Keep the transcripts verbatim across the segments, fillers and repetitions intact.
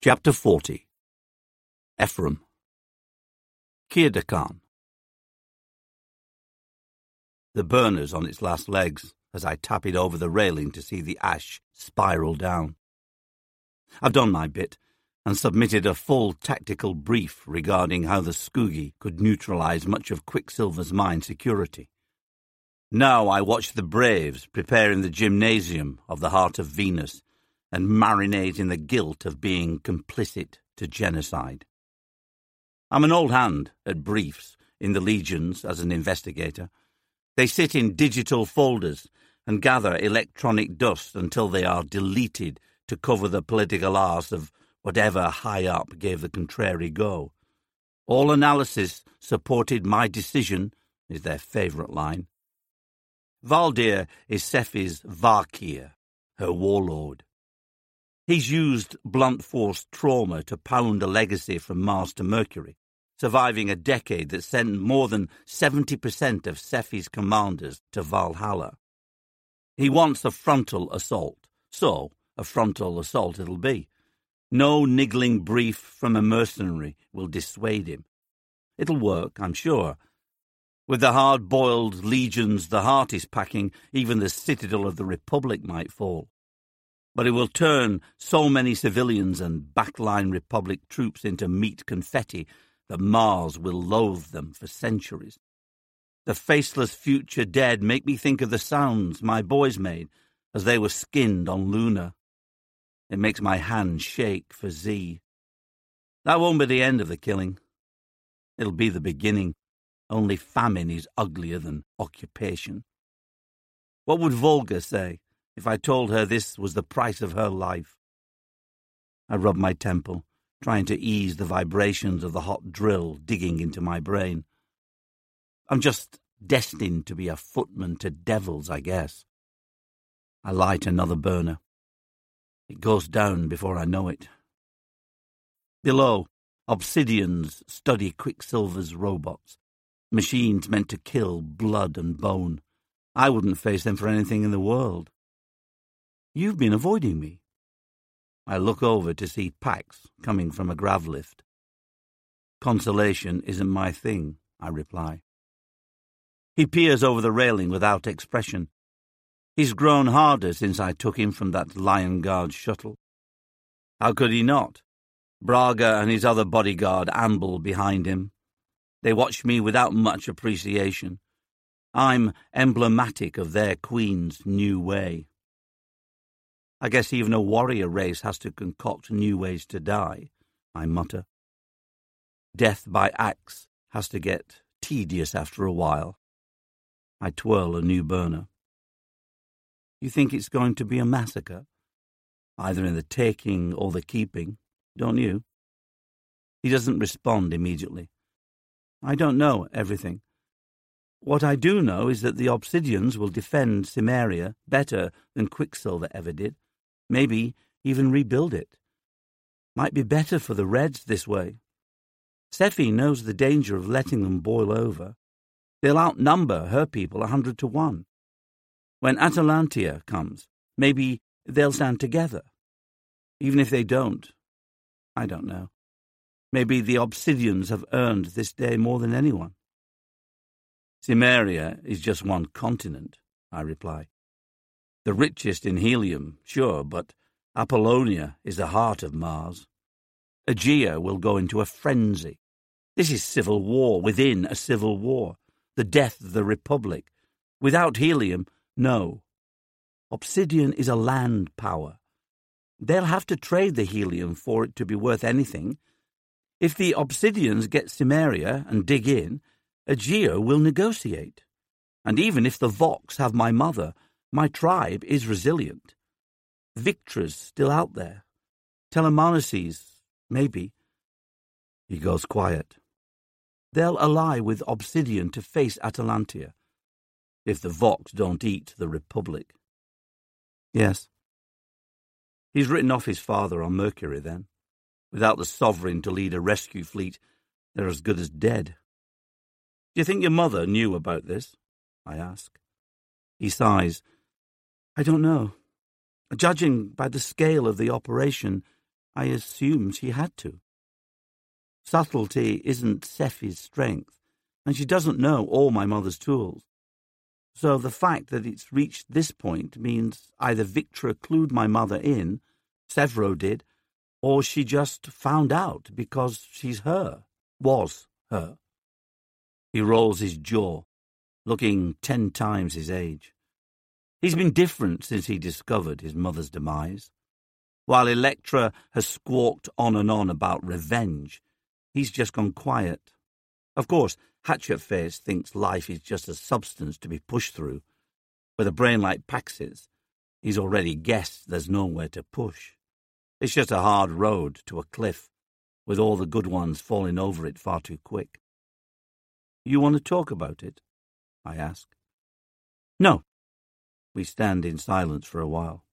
Chapter forty. Ephraim. Kirdakan. The burner's on its last legs as I tap it over the railing to see the ash spiral down. I've done my bit and submitted a full tactical brief regarding how the Scoogie could neutralize much of Quicksilver's mine security. Now I watch the Braves preparing the gymnasium of the Heart of Venus and marinate in the guilt of being complicit to genocide. I'm an old hand at briefs in the legions as an investigator. They sit in digital folders and gather electronic dust until they are deleted to cover the political arse of whatever high up gave the contrary go. All analysis supported my decision is their favourite line. Valdir is Sephi's Vakir, her warlord. He's used blunt force trauma to pound a legacy from Mars to Mercury, surviving a decade that sent more than seventy percent of Sephi's commanders to Valhalla. He wants a frontal assault, so a frontal assault it'll be. No niggling brief from a mercenary will dissuade him. It'll work, I'm sure. With the hard-boiled legions the Heart is packing, even the citadel of the Republic might fall. But it will turn so many civilians and backline Republic troops into meat confetti that Mars will loathe them for centuries. The faceless future dead make me think of the sounds my boys made as they were skinned on Luna. It makes my hand shake for Z. That won't be the end of the killing. It'll be the beginning. Only famine is uglier than occupation. What would Volga say if I told her this was the price of her life? I rub my temple, trying to ease the vibrations of the hot drill digging into my brain. I'm just destined to be a footman to devils, I guess. I light another burner. It goes down before I know it. Below, obsidians study Quicksilver's robots, machines meant to kill blood and bone. I wouldn't face them for anything in the world. You've been avoiding me. I look over to see Pax coming from a grav lift. Consolation isn't my thing, I reply. He peers over the railing without expression. He's grown harder since I took him from that Lion Guard shuttle. How could he not? Braga and his other bodyguard amble behind him. They watch me without much appreciation. I'm emblematic of their queen's new way. I guess even a warrior race has to concoct new ways to die, I mutter. Death by axe has to get tedious after a while. I twirl a new burner. You think it's going to be a massacre? Either in the taking or the keeping, don't you? He doesn't respond immediately. I don't know everything. What I do know is that the Obsidians will defend Cimmeria better than Quicksilver ever did. Maybe even rebuild it. Might be better for the Reds this way. Sephi knows the danger of letting them boil over. They'll outnumber her people a hundred to one. When Atalantia comes, maybe they'll stand together. Even if they don't, I don't know. Maybe the Obsidians have earned this day more than anyone. Cimmeria is just one continent, I reply. The richest in helium, sure, but Apollonia is the heart of Mars. Aegea will go into a frenzy. This is civil war within a civil war, the death of the Republic. Without helium, no. Obsidian is a land power. They'll have to trade the helium for it to be worth anything. If the Obsidians get Cimmeria and dig in, Aegea will negotiate. And even if the Vox have my mother, my tribe is resilient. Victra's still out there. Telemanuses, maybe. He goes quiet. They'll ally with Obsidian to face Atalantia, if the Vox don't eat the Republic. Yes. He's written off his father on Mercury, then. Without the Sovereign to lead a rescue fleet, they're as good as dead. Do you think your mother knew about this? I ask. He sighs. I don't know. Judging by the scale of the operation, I assumed she had to. Subtlety isn't Seffi's strength, and she doesn't know all my mother's tools. So the fact that it's reached this point means either Victra clued my mother in, Severo did, or she just found out because she's her, was her. He rolls his jaw, looking ten times his age. He's been different since he discovered his mother's demise. While Electra has squawked on and on about revenge, he's just gone quiet. Of course, Hatchetface thinks life is just a substance to be pushed through. With a brain like Pax's, he's already guessed there's nowhere to push. It's just a hard road to a cliff, with all the good ones falling over it far too quick. You want to talk about it? I ask. No. We stand in silence for a while.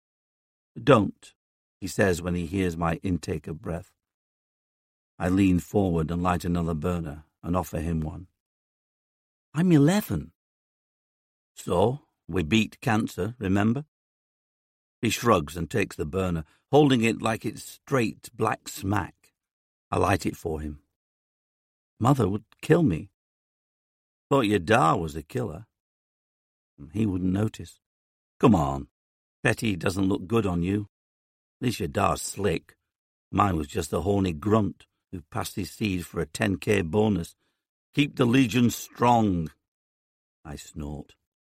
Don't, he says when he hears my intake of breath. I lean forward and light another burner and offer him one. I'm eleven. So, we beat cancer, remember? He shrugs and takes the burner, holding it like it's straight black smack. I light it for him. Mother would kill me. Thought your da was the killer. He wouldn't notice. Come on. Betty doesn't look good on you. At least your da's slick. Mine was just a horny grunt who passed his seed for a ten K bonus. Keep the Legion strong. I snort.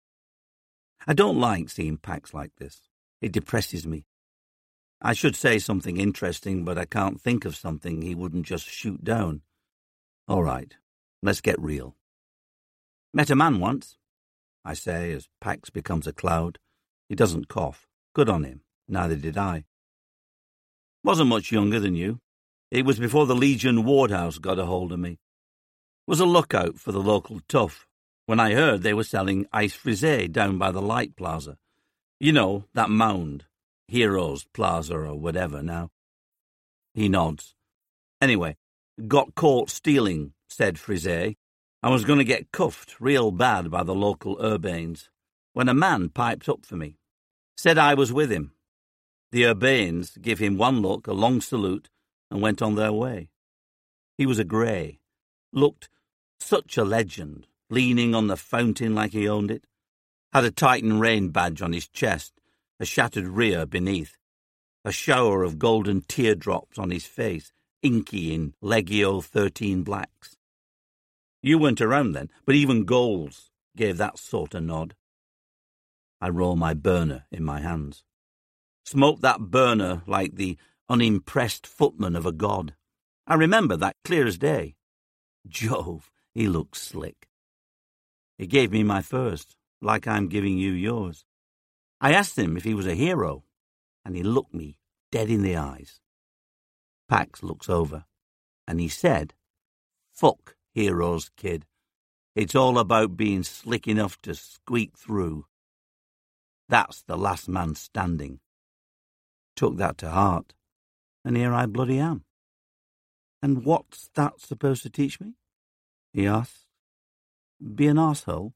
I don't like seeing Pax like this. It depresses me. I should say something interesting, but I can't think of something he wouldn't just shoot down. All right, let's get real. Met a man once, I say as Pax becomes a cloud. He doesn't cough. Good on him. Neither did I. Wasn't much younger than you. It was before the Legion Wardhouse got a hold of me. Was a lookout for the local tough when I heard they were selling ice frisée down by the Light Plaza. You know, that mound. Heroes Plaza or whatever now. He nods. Anyway, got caught stealing, said Frisée. I was going to get cuffed real bad by the local Urbanes when a man piped up for me. Said I was with him. The Urbanes give him one look, a long salute, and went on their way. He was a grey. Looked such a legend, leaning on the fountain like he owned it. Had a Titan Rain badge on his chest, a shattered rear beneath, a shower of golden teardrops on his face, inky in Legio thirteen blacks. You weren't around then, but even Goals gave that sort of nod. I roll my burner in my hands. Smoke that burner like the unimpressed footman of a god. I remember that clear as day. Jove, he looked slick. He gave me my first, like I'm giving you yours. I asked him if he was a hero, and he looked me dead in the eyes. Pax looks over, and he said, Fuck heroes, kid. It's all about being slick enough to squeak through. That's the last man standing. Took that to heart, and here I bloody am. And what's that supposed to teach me? He asked. Be an arsehole?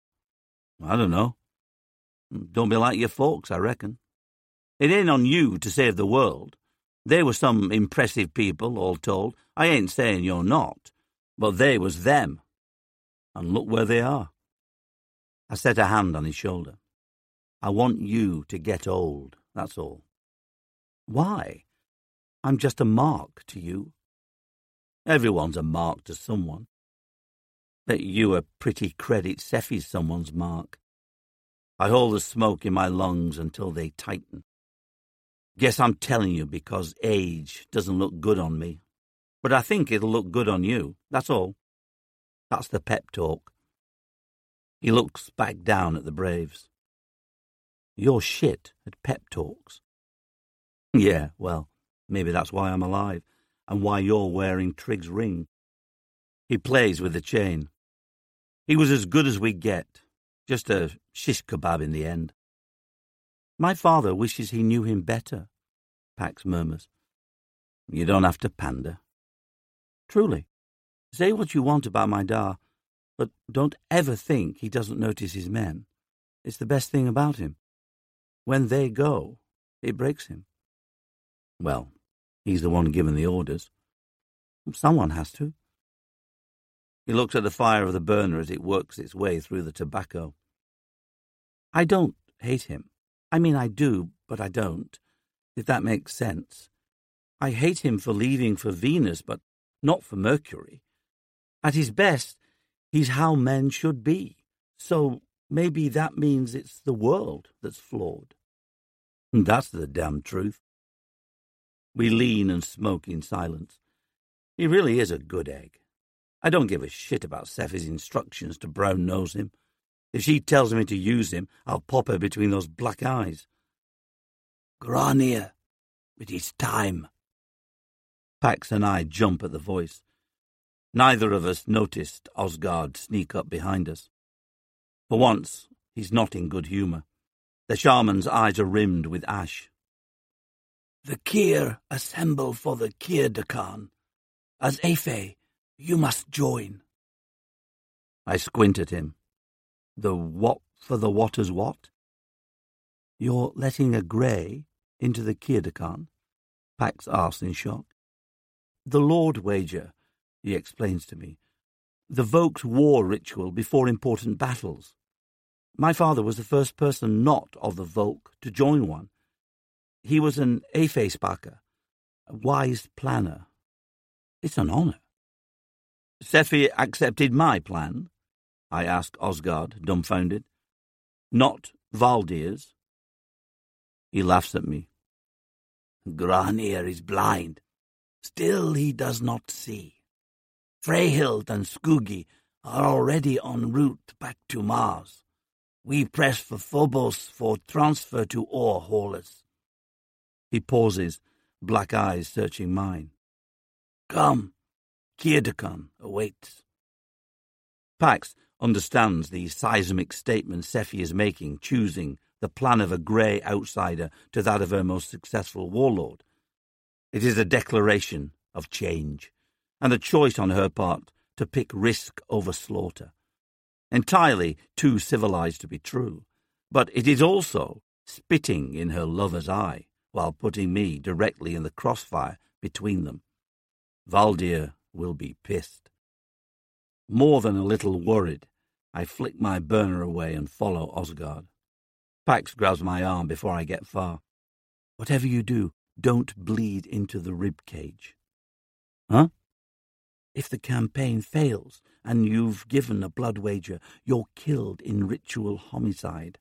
I don't know. Don't be like your folks, I reckon. It ain't on you to save the world. They were some impressive people, all told. I ain't saying you're not, but they was them. And look where they are. I set a hand on his shoulder. I want you to get old, that's all. Why? I'm just a mark to you. Everyone's a mark to someone. Bet you a pretty credit Seffi's someone's mark. I hold the smoke in my lungs until they tighten. Guess I'm telling you because age doesn't look good on me. But I think it'll look good on you, that's all. That's the pep talk. He looks back down at the Braves. You're shit at pep talks. Yeah, well, maybe that's why I'm alive, and why you're wearing Trig's ring. He plays with the chain. He was as good as we get, just a shish kebab in the end. My father wishes he knew him better, Pax murmurs. You don't have to pander. Truly, say what you want about my da, but don't ever think he doesn't notice his men. It's the best thing about him. When they go, it breaks him. Well, He's the one giving the orders. Someone has to. He looks at the fire of the burner as it works its way through the tobacco. I don't hate him. I mean, I do, but I don't, if that makes sense. I hate him for leaving for Venus, but not for Mercury. At his best, he's how men should be. So maybe that means it's the world that's flawed. That's the damn truth. We lean and smoke in silence. He really is a good egg. I don't give a shit about Seffi's instructions to brown-nose him. If she tells me to use him, I'll pop her between those black eyes. Grania, it is time. Pax and I jump at the voice. Neither of us noticed Osgard sneak up behind us. For once, he's not in good humour. The shaman's eyes are rimmed with ash. The Kyr assemble for the Kyr-Dakan. As Afe, you must join. I squint at him. The what for the what as what? You're letting a grey into the Kyr-Dakan? Pax asks in shock. The Lord wager, he explains to me. The Vok's war ritual before important battles. My father was the first person not of the Vok to join one. He was an Afe-Spaker, a wise planner. It's an honour. Seffi accepted my plan? I ask Osgard, dumbfounded. Not Valdir's? He laughs at me. Granir is blind. Still he does not see. Freyhild and Skugi are already en route back to Mars. We press for Phobos for transfer to ore haulers. He pauses, black eyes searching mine. Come, Kyr-Dakan awaits. Pax understands the seismic statements Seffi is making, choosing the plan of a grey outsider to that of her most successful warlord. It is a declaration of change, and a choice on her part to pick risk over slaughter. Entirely too civilized to be true, but it is also spitting in her lover's eye while putting me directly in the crossfire between them. Valdir will be pissed. More than a little worried, I flick my burner away and follow Osgard. Pax grabs my arm before I get far. Whatever you do, don't bleed into the rib cage. Huh? If the campaign fails and you've given a blood wager, you're killed in ritual homicide.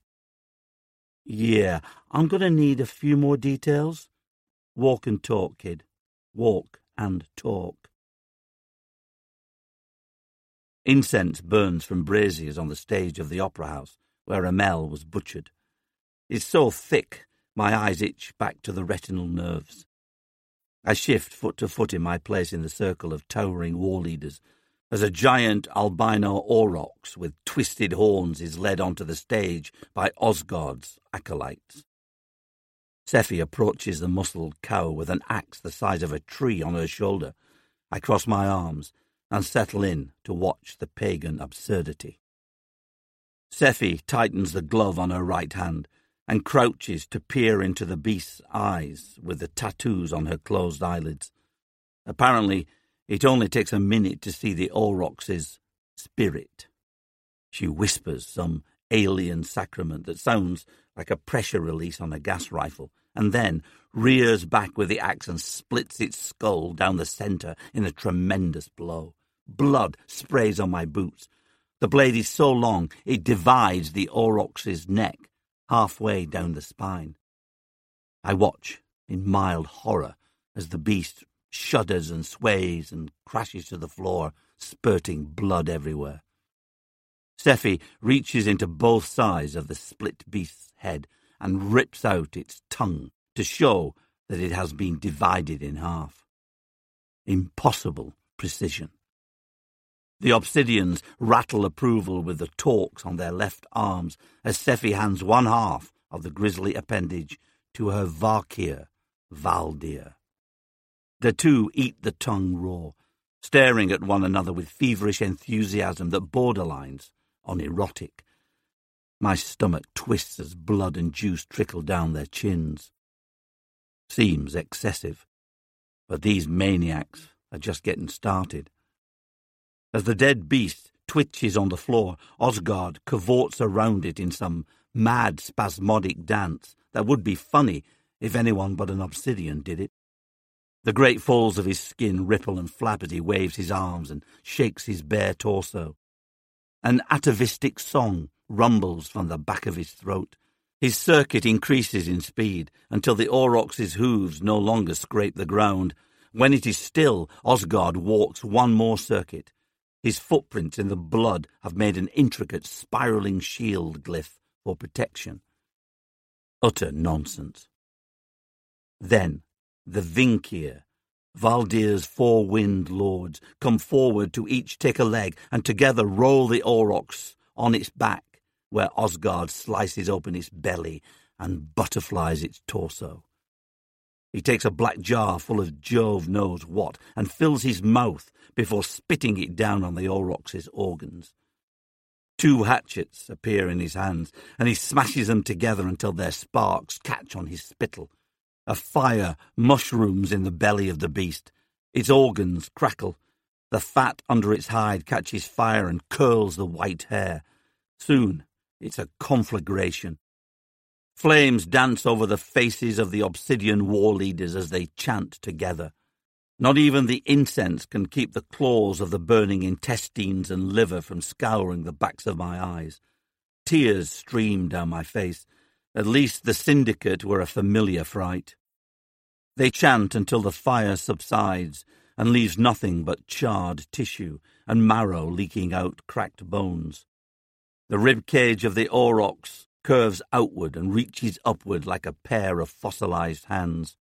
Yeah, I'm going to need a few more details. Walk and talk, kid. Walk and talk. Incense burns from braziers on the stage of the opera house, where Amel was butchered. It's so thick, my eyes itch back to the retinal nerves. I shift foot to foot in my place in the circle of towering war leaders, as a giant albino aurochs with twisted horns is led onto the stage by Osgard's acolytes. Seffi approaches the muscled cow with an axe the size of a tree on her shoulder. I cross my arms and settle in to watch the pagan absurdity. Seffi tightens the glove on her right hand and crouches to peer into the beast's eyes with the tattoos on her closed eyelids. Apparently, it only takes a minute to see the aurochs' spirit. She whispers some alien sacrament that sounds like a pressure release on a gas rifle, and then rears back with the axe and splits its skull down the centre in a tremendous blow. Blood sprays on my boots. The blade is so long it divides the aurochs' neck halfway down the spine. I watch in mild horror as the beast shudders and sways and crashes to the floor, spurting blood everywhere. Seffi reaches into both sides of the split beast's head and rips out its tongue to show that it has been divided in half. Impossible precision. The obsidians rattle approval with the torques on their left arms as Seffi hands one half of the grisly appendage to her Valkyr, Valdir. The two eat the tongue raw, staring at one another with feverish enthusiasm that borderlines on erotic. My stomach twists as blood and juice trickle down their chins. Seems excessive. But these maniacs are just getting started. As the dead beast twitches on the floor, Osgard cavorts around it in some mad, spasmodic dance that would be funny if anyone but an obsidian did it. The great folds of his skin ripple and flap as he waves his arms and shakes his bare torso. An atavistic song rumbles from the back of his throat. His circuit increases in speed until the aurochs's hooves no longer scrape the ground. When it is still, Osgard walks one more circuit. His footprints in the blood have made an intricate spiralling shield glyph for protection. Utter nonsense. Then the Vinkir, Valdir's four-winged lords, come forward to each take a leg and together roll the aurochs on its back, where Osgard slices open its belly and butterflies its torso. He takes a black jar full of Jove knows what and fills his mouth before spitting it down on the aurochs's organs. Two hatchets appear in his hands, and he smashes them together until their sparks catch on his spittle. A fire mushrooms in the belly of the beast. Its organs crackle. The fat under its hide catches fire and curls the white hair. Soon it's a conflagration. Flames dance over the faces of the obsidian war leaders as they chant together. Not even the incense can keep the claws of the burning intestines and liver from scouring the backs of my eyes. Tears stream down my face. At least the syndicate were a familiar fright. They chant until the fire subsides and leaves nothing but charred tissue and marrow leaking out cracked bones. The rib cage of the aurochs curves outward and reaches upward like a pair of fossilized hands.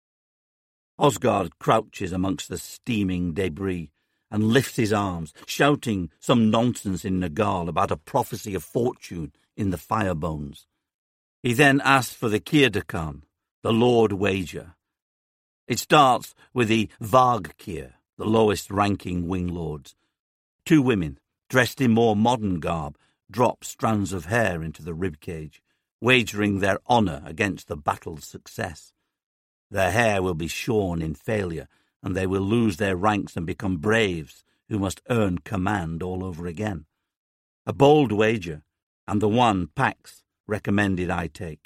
Osgard crouches amongst the steaming debris and lifts his arms, shouting some nonsense in Nagal about a prophecy of fortune in the firebones. He then asks for the Kirdakan, the Lord Wager. It starts with the Vargkir, the lowest-ranking wing lords. Two women, dressed in more modern garb, drop strands of hair into the ribcage, wagering their honour against the battle's success. Their hair will be shorn in failure, and they will lose their ranks and become braves who must earn command all over again. A bold wager, and the one Pax recommended I take.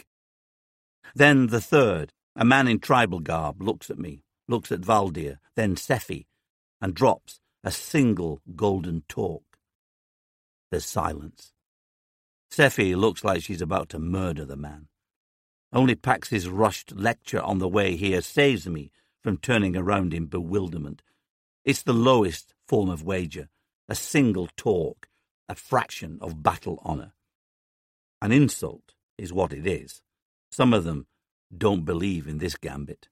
Then the third, a man in tribal garb, looks at me, looks at Valdir, then Sephi, and drops a single golden torque. There's silence. Sephi looks like she's about to murder the man. Only Pax's rushed lecture on the way here saves me from turning around in bewilderment. It's the lowest form of wager, a single torque, a fraction of battle honour. An insult is what it is. Some of them don't believe in this gambit.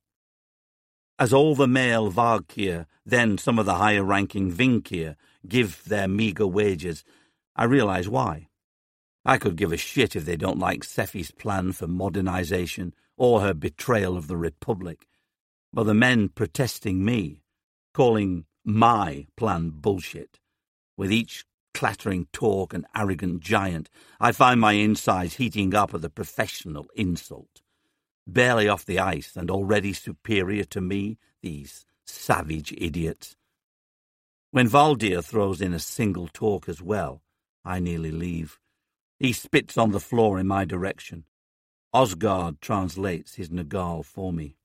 As all the male Vargkir, then some of the higher-ranking Vinkir, give their meagre wages, I realise why. I could give a shit if they don't like Sephi's plan for modernisation or her betrayal of the Republic. But the men protesting me, calling my plan bullshit, with each clattering talk and arrogant giant, I find my insides heating up at the professional insult. Barely off the ice and already superior to me, these savage idiots. When Valdir throws in a single talk as well, I nearly leave. He spits on the floor in my direction. Osgard translates his Nagal for me.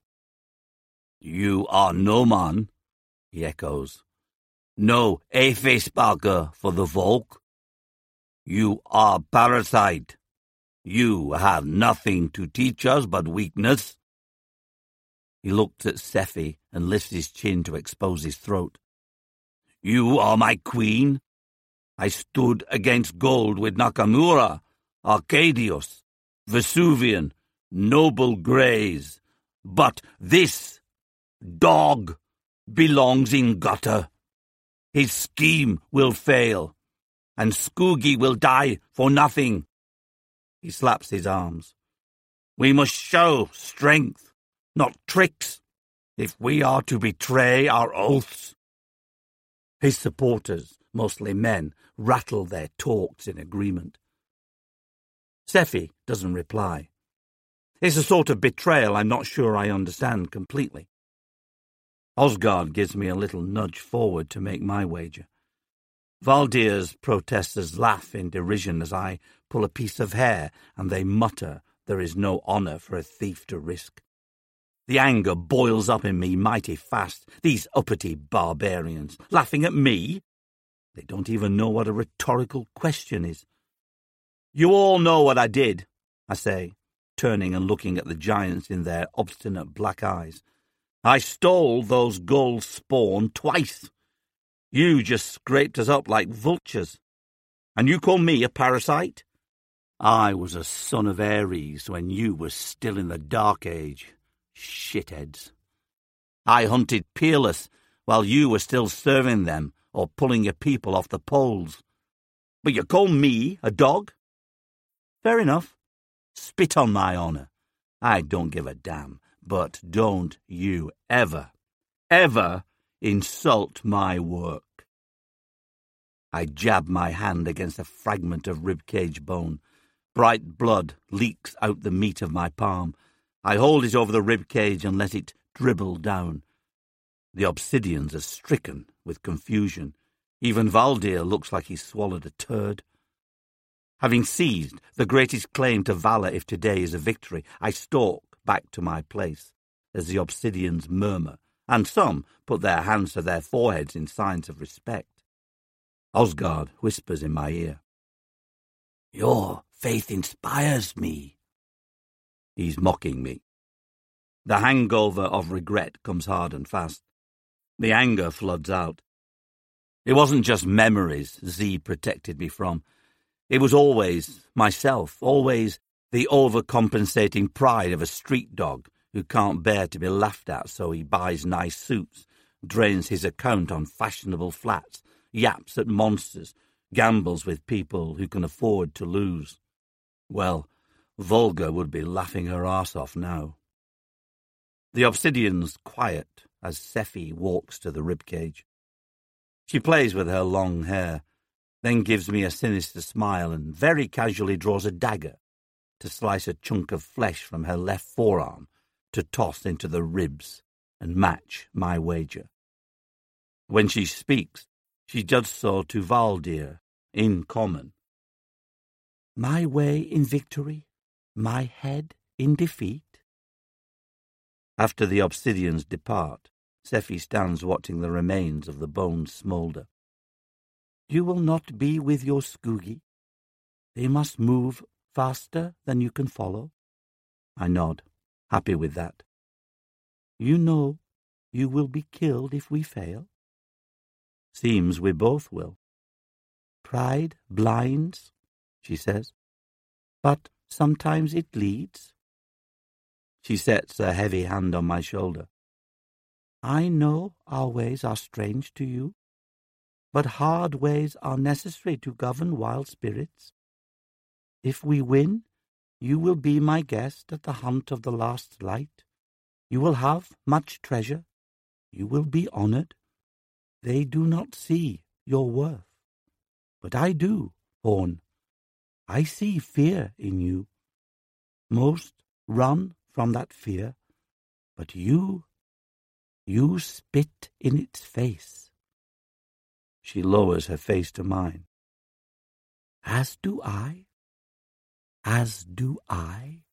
"You are no man," he echoes. "No Efesbarker for the Volk. You are parasite. You have nothing to teach us but weakness." He looks at Sephi and lifts his chin to expose his throat. "You are my queen. I stood against gold with Nakamura, Arcadius, Vesuvian, noble greys. But this dog belongs in gutter. His scheme will fail, and Skoogi will die for nothing." He slaps his arms. "We must show strength, not tricks, if we are to betray our oaths." His supporters, mostly men, rattle their talks in agreement. Sephi doesn't reply. It's a sort of betrayal I'm not sure I understand completely. Osgard gives me a little nudge forward to make my wager. Valdir's protesters laugh in derision as I pull a piece of hair, and they mutter there is no honour for a thief to risk. The anger boils up in me mighty fast. These uppity barbarians, laughing at me? They don't even know what a rhetorical question is. You all know what I did, I say, turning and looking at the giants in their obstinate black eyes. I stole those gull spawn twice. You just scraped us up like vultures. And you call me a parasite? I was a son of Ares when you were still in the Dark Age. Shitheads. I hunted Peerless while you were still serving them or pulling your people off the poles. But you call me a dog? Fair enough. Spit on my honour. I don't give a damn, but don't you ever, ever insult my work. I jab my hand against a fragment of ribcage bone. Bright blood leaks out the meat of my palm. I hold it over the ribcage and let it dribble down. The obsidians are stricken with confusion. Even Valdir looks like he's swallowed a turd. Having seized the greatest claim to valour if today is a victory, I stalk back to my place as the obsidians murmur, and some put their hands to their foreheads in signs of respect. Osgard whispers in my ear, "Your faith inspires me." He's mocking me. The hangover of regret comes hard and fast. The anger floods out. It wasn't just memories Z protected me from. It was always myself, always the overcompensating pride of a street dog who can't bear to be laughed at, so he buys nice suits, drains his account on fashionable flats, yaps at monsters, gambles with people who can afford to lose. Well, Volga would be laughing her arse off now. The obsidian's quiet as Sephi walks to the ribcage. She plays with her long hair, then gives me a sinister smile and very casually draws a dagger to slice a chunk of flesh from her left forearm to toss into the ribs and match my wager. When she speaks, she does so to Valdir in common. My way in victory, my head in defeat. After the obsidians depart, Sephi stands watching the remains of the bones smoulder. You will not be with your Skoogie. They must move faster than you can follow. I nod, happy with that. You know you will be killed if we fail. Seems we both will. Pride blinds, she says, but sometimes it leads. She sets a heavy hand on my shoulder. I know our ways are strange to you, but hard ways are necessary to govern wild spirits. If we win, you will be my guest at the hunt of the last light. You will have much treasure. You will be honoured. They do not see your worth. But I do, Horn. I see fear in you. Most run from that fear, but you, you spit in its face. She lowers her face to mine. As do I. As do I.